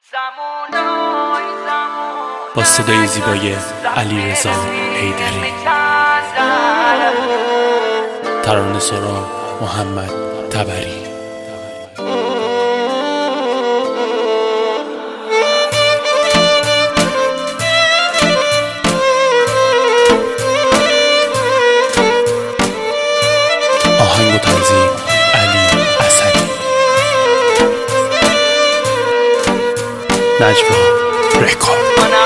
با صدای زیبای علیرضا حیدری، ترانه‌سرا محمد تبری. آهنگ و تنظیم علی اسدی. نجوا رکورد.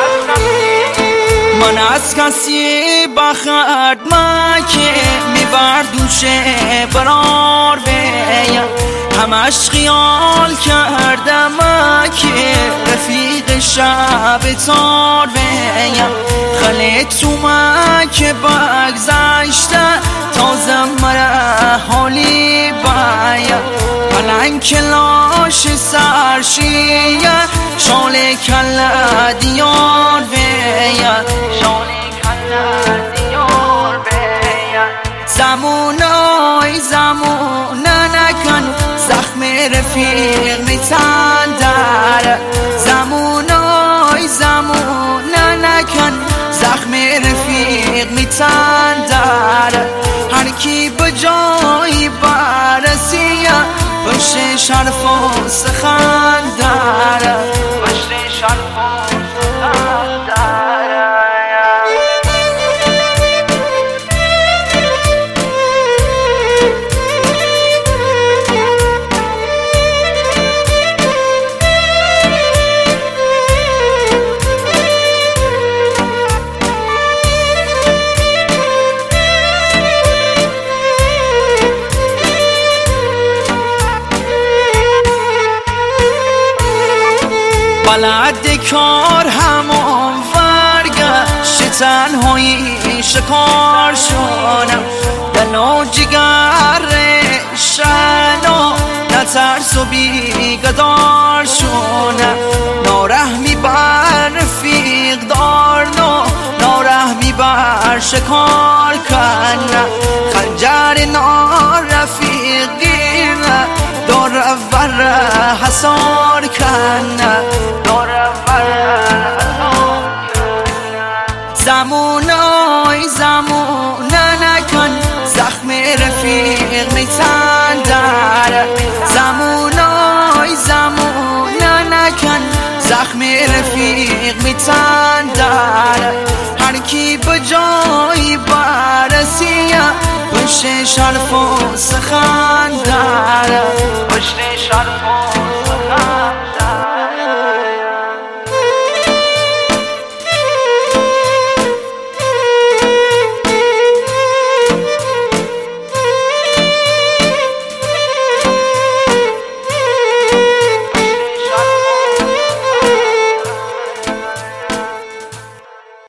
من از کسی بخرد که میبردوشه برار بیم، همش خیال کردم که رفیق شب تار بیم. خلت که بگذشته تازه مره حالی باید پلنگ کلاش سرشیه شال کل دیار بید، شال کل دیار بید. زمونای زمونه نکن زخم رفیق میتن در، زمونای زمونه نکن زخم رفیق میتن در. هر کی به جایی برسیه باشه شرف و سخن داره، باشه شرف و سخن داره. بلد کار همان ورگشت تنهایی شکار شونم، دل جگر شنا نترس و بیگدار شونم. نارحمی بر رفیق دار نارحمی بر شکار کنم. خنجر نارفیقینه دور ور حسار کنه، دور ور زمونای زمونه نکن زخم رفیق میتن در، زمونای زمونه نکن زخم رفیق میتن در. هر کی به جایی برسیه باشه شرف و سخن داره، باشه شرف و